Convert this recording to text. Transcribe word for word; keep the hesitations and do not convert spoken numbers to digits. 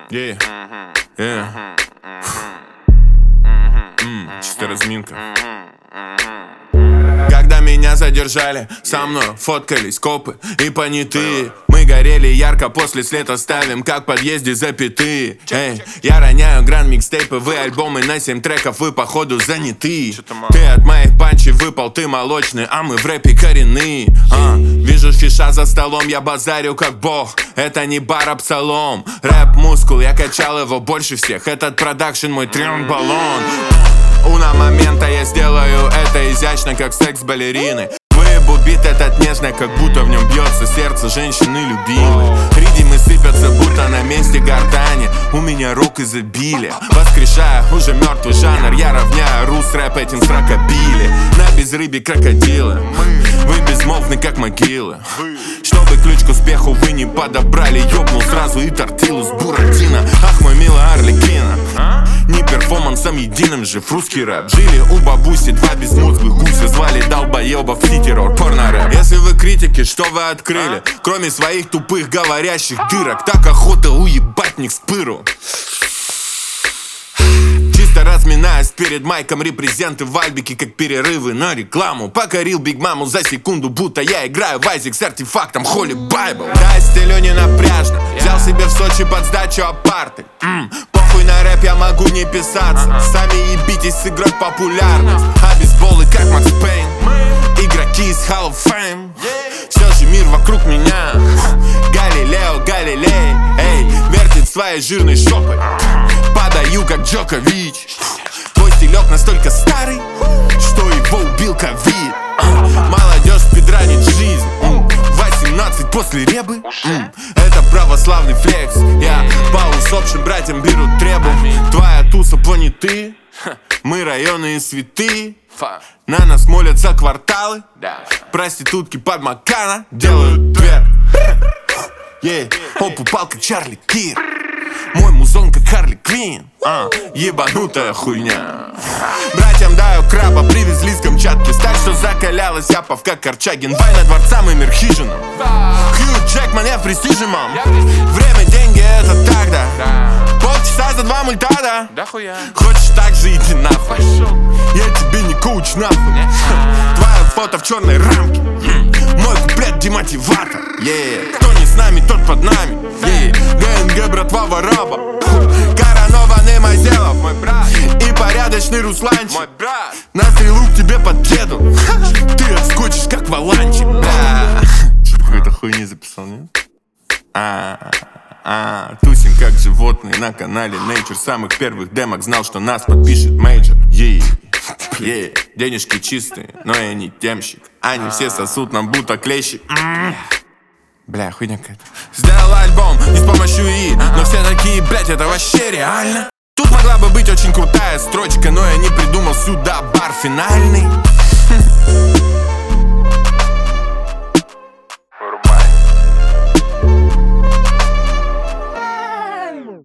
Yeah. Yeah. Mm, чисто разминка. Когда меня задержали, со мной фоткались копы и понятые. Мы горели ярко, после след оставим, как в подъезде запятые. Эй, я роняю гранд микстейпы, вы альбомы на семь треков, вы походу заняты. Ты от моих панчей выпал, ты молочный, а мы в рэпе коренные. а, Вижу фиша за столом, я базарю как бог. Это не бар, а псалом. Рэп-мускул, я качал его больше всех. Этот продакшн мой триумф-баллон. Уна момента я сделаю это изящно, как секс балерины. Выебу бит этот нежный, как будто в нем бьется сердце женщины любимой. Ридимы сыпятся, будто на месте гортани. У меня рок изобилия. Воскрешая уже мертвый жанр, я равняю рус рэп этим с рокобили. На безрыбье крокодилы, вы безмолвны, как могилы. Чтобы ключ к успеху вы не подобрали, ёбнул сразу и тортилу с буратино. Ах, мой милый Арлекино, не перформансом единым жив русский рэп. Жили у бабуси два безмозглых гуся, звали долбоебов ситерор порно-рэп. Если вы критики, что вы открыли? Кроме своих тупых говорящих дырок, так охота уебать них с пыру. Чисто разминаюсь перед майком, репрезенты в альбике, как перерывы на рекламу. Покорил Биг Маму за секунду, будто я играю в Айзек с артефактом Holy Bible. Да, стилю не напряжно, взял себе в Сочи под сдачу апарты. М-м, Похуй на рэп, я могу не писаться. Сами ебитесь с игрой в популярность. А бейсболы как Макс Пейн, игроки из Hall of Fame. Все же мир вокруг меня. Галилео, Галилей, эй, вертит своей жирной жопой. Подаю как Джокович. Твой стилек настолько старый, что его убил ковид. Молодежь спидранит жизнь. восемнадцать после ребы. Это православный флекс. Я по усопшим братьям беру требу. Твоя туса понятые, мы районные святые. На нас молятся кварталы. Проститутки под Макана делают дверь. Yeah. Оп, упал как Чарли Кир. Мой музон как Харли Квин. а, Ебанутая хуйня. Братьям даю краба, привезли с Камчатки. Так что закалялась япов, как Корчагин. Война дворцам и мир хижинам. Хью Джекман, я в престиже, мам. Время, деньги, это тогда. Полчаса за два мультада. Хочешь так же, иди нахуй. Я тебе не коуч, нахуй. Твое фото в черной рамке. Мой куплет демотиватор. yeah. Кто не с нами, тот под нами. yeah. ГНГ, братва, вараба. Коронованный Майзелов, мой брат. И порядочный Русланчик, мой брат. На стрелу к тебе подъеду. Ты отскочишь, как валанчик. да. Что, какой-то хуйни записал, нет? А, а, тусим как животные на канале Nature. Самых первых демок знал, что нас подпишет мейджор. yeah. yeah. Денежки чистые, но я не темщик. Они все сосут нам будто клещи. Бля, хуйня какая-то. Сделал альбом не с помощью ИИ, но все такие, блять, это вообще реально. Тут могла бы быть очень крутая строчка, но я не придумал сюда бар финальный.